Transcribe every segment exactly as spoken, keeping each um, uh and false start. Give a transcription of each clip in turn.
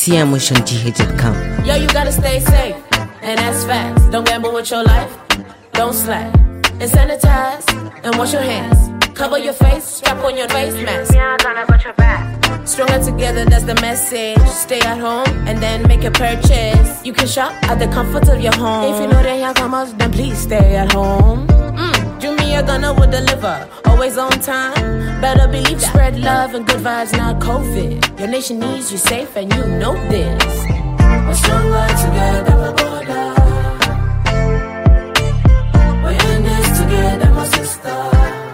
T M Wish on G H dot com. Yo, you gotta stay safe, and that's facts. Don't gamble with your life, don't slack. And sanitize, and wash your hands. Cover your face, strap on your face mask. Yeah, gonna got your back. Stronger together, that's the message. Stay at home, and then make a purchase. You can shop at the comfort of your home. If you know they have come out, then please stay at home. Mm. Jumia Gunner will deliver, always on time. Better believe that. Spread love and good vibes, not COVID. Your nation needs you safe, and you know this. We're stronger together, my brother. We're in this together, my sister.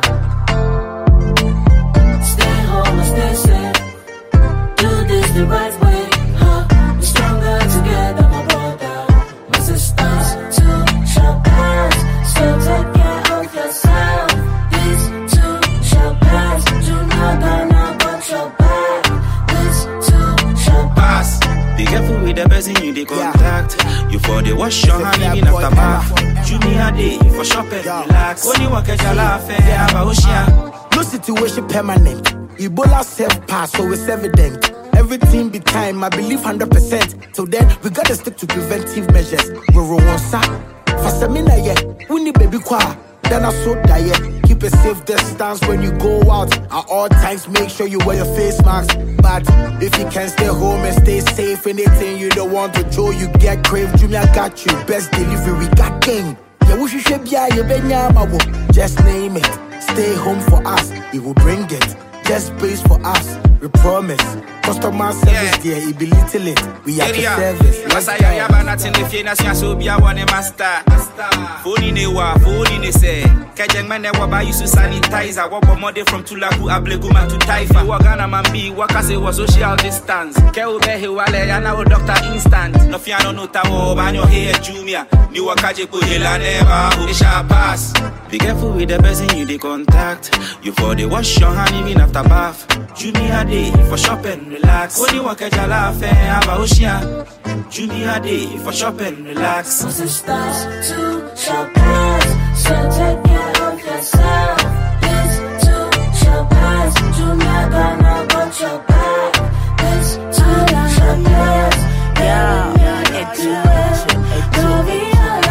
Stay home and stay safe. Do this the right way, huh? We're stronger together, my brother, my sisters. Two shall pass, so take care of yourself. This too shall pass. Do not gonna watch your back. This too shall pass. Be careful with the person you dey contact. Yeah. You for the wash your hand in after bath. You me a day for shopping, relax. Only walk at your laugh, about ocean. No situation permanent. Ebola self pass, so it's evident. Everything be time, I believe one hundred percent. Till then, we gotta stick to preventive measures. We're on sa. For Samina, yeah, we need baby kwa. Then I so diet. Keep a safe distance when you go out. At all times, make sure you wear your face mask. But if you can stay home and stay safe, anything you don't want to do, you get crave. Jumia got you. Best delivery, we got king. Yeah, we should be a just name it. Stay home for us, it will bring it. Just pays for us, we promise. Customer service, yeah, yeah, it be little it. We are the service. Let's go. I have nothing to fear, nothing so be a one master. Phone in a wa, phone in a say. Kajang man, never buy you to sanitize. I walk more from Tulaku, Ableguma to Taifa. Wagana Mambi, Wakase was social distance. Keube, Hiwale, and our doctor instant. No fiano no tawo, man, your hair, Jumia. New Wakaji Puhila never, who shall pass. Be careful with the person you dey contact. You for the wash your hand even after bath. Jumia day for shopping, relax. Only walk at your laugh, about ocean. Jumia day for shopping, relax. My sisters too shall pass, so take care of yourself. This too shall pass. Jumia gonna watch your back. This too shall pass. Yeah, it's you. Don't be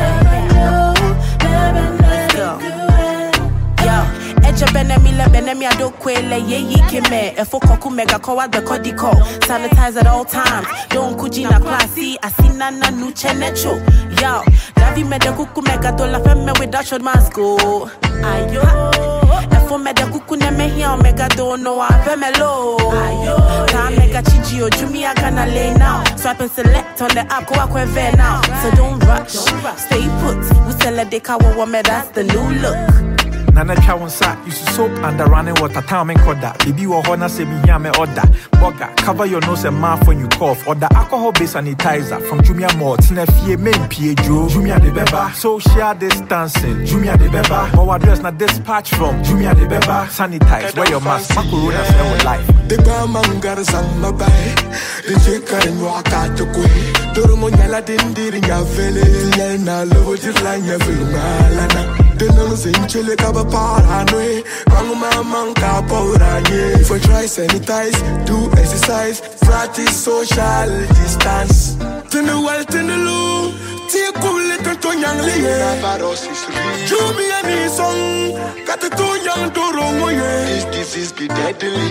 Benemi le benemi adokwele ye yikime efo koku mega kowa the kodiko sanitize at all times don't kujina classy asina na nuche necho yo lavi mede kuku mega dola femme without your mask ayo efo mede kuku ne me here mega do no afemelo ayo ka mega chichi o jumi agana lay now swipe and select on the app ko akwe now so don't rush stay put we sell a dekawa wa me that's the new look. Nana Chawonsa, you should soap and the running water time and coda. Baby or honor say me yame order. Boga, cover your nose and mouth when you cough. Or the alcohol based sanitizer from Jumia Mall. Tinefie main P A Joe. Jumia de Beba. Social distancing. Jumia de Beba. Our address na dispatch from Jumia de Beba. Sanitize, wear your mask. Macarona smell with life. The Bamangar Samba Bay. The chicken and walk out to Queen. Doromonyala didn't did in your village. Lena low just like your film. The nuns in Chile Caba Paranoe. Banguma Manka Poranye. If I try sanitize, do exercise, practice social distance. Turn the world, turn the low. Take cool little to young lady. Show me any song. Got the two young Doro. This disease be deadly.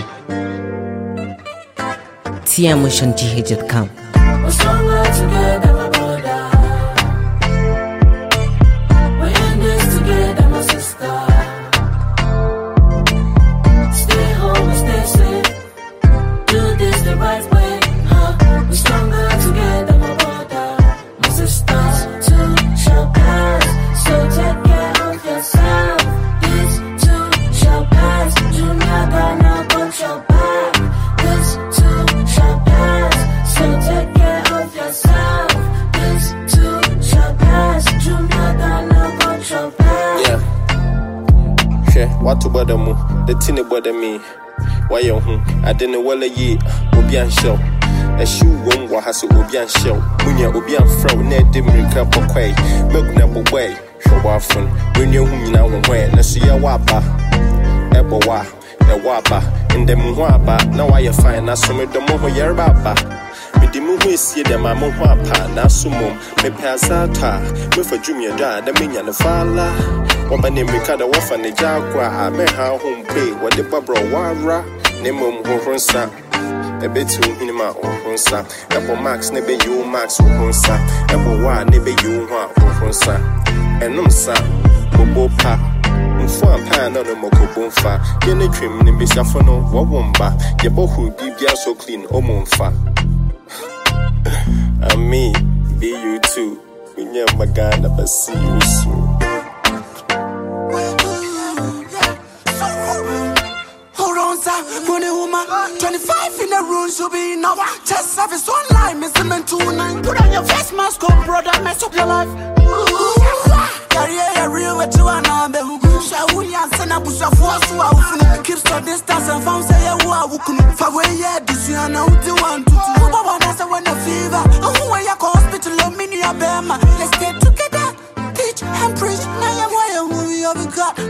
T M Wish on G H dot com. We're stronger together, my brother. We're in this together, my sister. Stay home and stay safe. Do this the right way, huh? We're stronger together, my brother, my sisters. Too shall pass, so take care of yourself. This too shall pass. Do not gonna watch your back. This too shall pass, so take care of yourself. This too shall pass. Do not gonna watch your back. Yeah. Sure, what to bother me? The tin bother me. Why you home? I didn't well a ye, Obian show. A shoe won't wa has Obian show. Munya Obian fro, Ned Dimmy Cup of Quay. Milk number way. Show often. When you whom now and when. Nasia Wapa. Ebowa. A wapa. In the Mwaba. Now I find us from the Moho Yerbaba. the moon we see them, I'm on Wapa, Nasumum, me Pazata, me for Junior Dad, the Minion of Fala. What my name Ricardo Waff and the Jaguar, I met her home pay, what the Barbara Wara, Nemum Horonsa. A bit to Hinima or Honsa, Apple Max, never you Max or Honsa, Apple Wa, never you want or Honsa, and Numsa, Bobo Pa, Mfa Pan on the Moko Bonfa, Yenny Trim, Nibisafono, Wawumba, Yabohu, Bibia so clean, Omonfa. I mean, be you too, we never gonna but see you soon. twenty-five in the room should be enough. Just service online, Mister Mentuna. Put on your face mask, oh brother, mess up your life. Career real with you and I'm the Shawuya send up with your force. Keep your distance and found say you are wooden. For where you this year now, do want to do. But that's when the fever. Oh, where you go hospital, of mini Abema. Let's get together, teach and preach. Now you're why you movie of God.